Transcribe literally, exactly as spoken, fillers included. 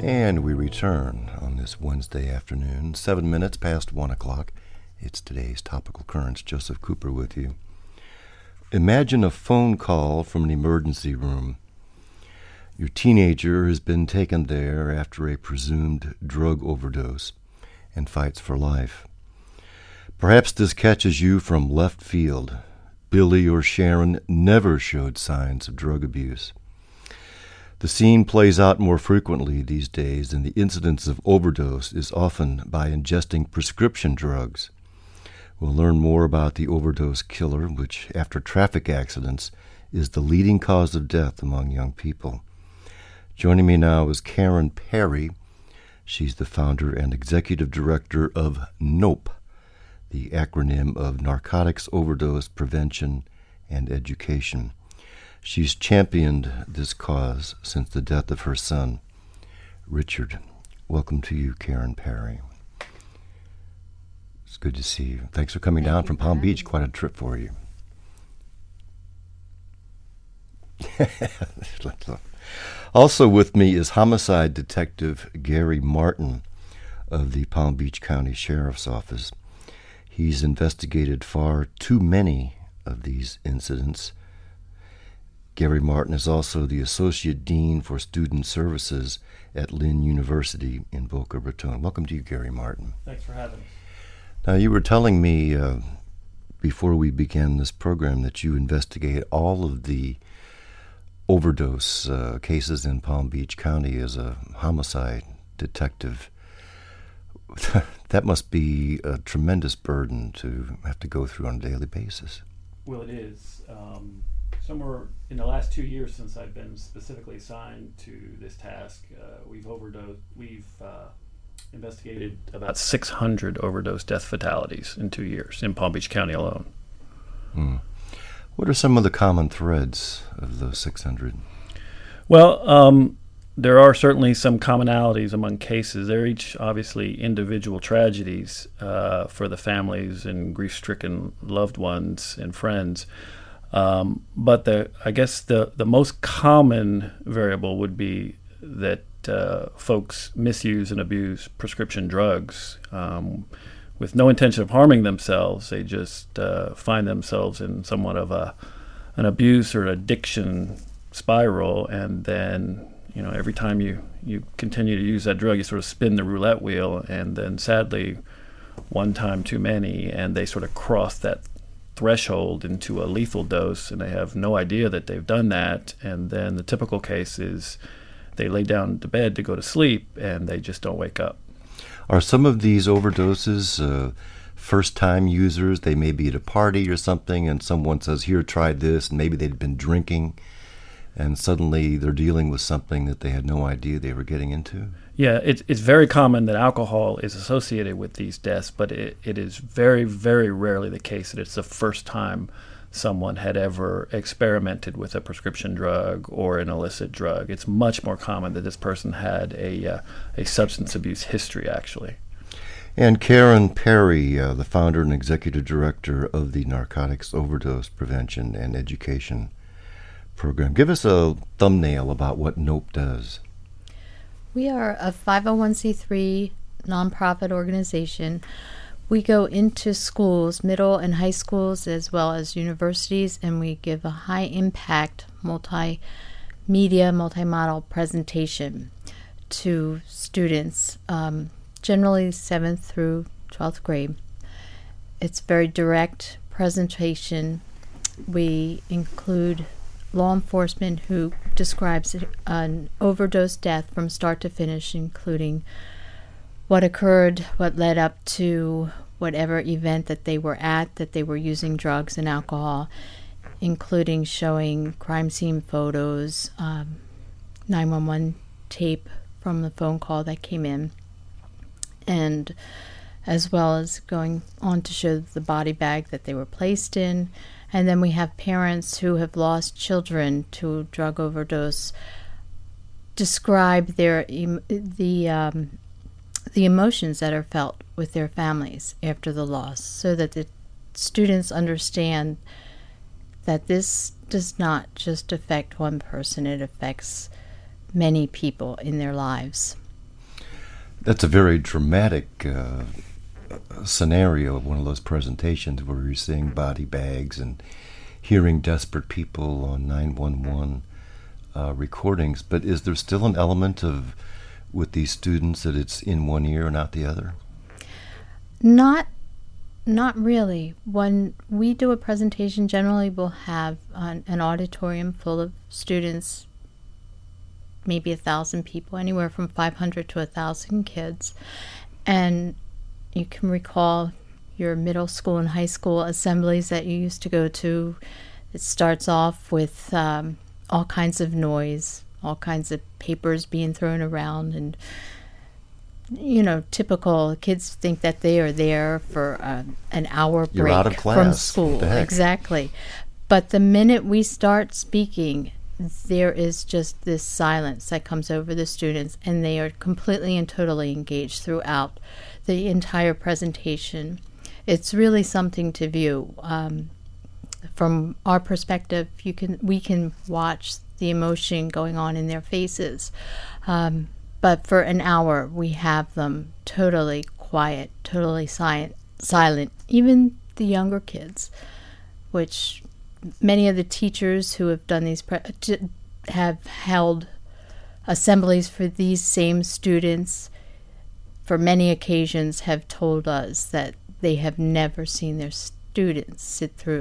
And we return on this Wednesday afternoon, seven minutes past one o'clock. It's today's Topical Currents. Joseph Cooper with you. Imagine a phone call from an emergency room. Your teenager has been taken there after a presumed drug overdose and fights for life. Perhaps this catches you from left field. Billy or Sharon never showed signs of drug abuse. The scene plays out more frequently these days, and the incidence of overdose is often by ingesting prescription drugs. We'll learn more about the overdose killer, which, after traffic accidents, is the leading cause of death among young people. Joining me now is Karen Perry. She's the founder and executive director of NOPE, the acronym of Narcotics Overdose Prevention and Education. She's championed this cause since the death of her son, Richard. Welcome to you, Karen Perry. It's good to see you. Thanks for coming Thank down you from for Palm having Beach. me. Quite a trip for you. Also with me is homicide detective Gary Martin of the Palm Beach County Sheriff's Office. He's investigated far too many of these incidents. Gary Martin is also the Associate Dean for Student Services at Lynn University in Boca Raton. Welcome to you, Gary Martin. Thanks for having me. Now, you were telling me uh, before we began this program that you investigate all of the overdose uh, cases in Palm Beach County as a homicide detective. That must be a tremendous burden to have to go through on a daily basis. Well, it is. Um, somewhere in the last two years since I've been specifically assigned to this task, uh, we've overdosed, we've uh, investigated about six hundred overdose death fatalities in two years in Palm Beach County alone. Hmm. What are some of the common threads of those six hundred? Well, um, there are certainly some commonalities among cases. They're each obviously individual tragedies uh, for the families and grief-stricken loved ones and friends. Um, but the I guess the, the most common variable would be that uh, folks misuse and abuse prescription drugs um, with no intention of harming themselves. They just uh, find themselves in somewhat of a an abuse or addiction spiral, and then you know every time you, you continue to use that drug, you sort of spin the roulette wheel, and then sadly, one time too many, and they sort of cross that threshold into a lethal dose, and they have no idea that they've done that. And then the typical case is they lay down to bed to go to sleep, and they just don't wake up. Are some of these overdoses uh, first-time users? They may be at a party or something, and someone says, here, try this, and maybe they'd been drinking, and suddenly they're dealing with something that they had no idea they were getting into? Yeah, it, it's very common that alcohol is associated with these deaths, but it, it is very, very rarely the case that it's the first time someone had ever experimented with a prescription drug or an illicit drug. It's much more common that this person had a, uh, a substance abuse history, actually. And Karen Perry, uh, the founder and executive director of the Narcotics Overdose Prevention and Education Program. Give us a thumbnail about what NOPE does. We are a five oh one c three nonprofit organization. We go into schools, middle and high schools, as well as universities, and we give a high-impact multimedia, multi-model presentation to students, um, generally seventh through twelfth grade. It's very direct presentation. We include law enforcement who describes an overdose death from start to finish, including what occurred, what led up to whatever event that they were at, that they were using drugs and alcohol, including showing crime scene photos, um, nine one one tape from the phone call that came in, and as well as going on to show the body bag that they were placed in. And then we have parents who have lost children to drug overdose describe their em- the um, the emotions that are felt with their families after the loss, so that the students understand that this does not just affect one person, it affects many people in their lives. That's a very dramatic uh, scenario, one of those presentations where you're seeing body bags and hearing desperate people on nine one one uh, recordings. But is there still an element of, with these students, that it's in one ear and out the other? Not Not really. When we do a presentation, generally we'll have an, an auditorium full of students, maybe a thousand people, anywhere from five hundred to a thousand kids. And you can recall your middle school and high school assemblies that you used to go to. It starts off with um, all kinds of noise, all kinds of papers being thrown around, and you know, typical kids think that they are there for uh, an hour break You're out of class. from school. What the heck? Exactly. But the minute we start speaking, there is just this silence that comes over the students, and they are completely and totally engaged throughout the entire presentation. It's really something to view. Um, from our perspective, you can we can watch the emotion going on in their faces. Um, But for an hour, we have them totally quiet, totally silent, silent, even the younger kids, which many of the teachers who have done these pre- t- have held assemblies for these same students for many occasions have told us that they have never seen their students sit through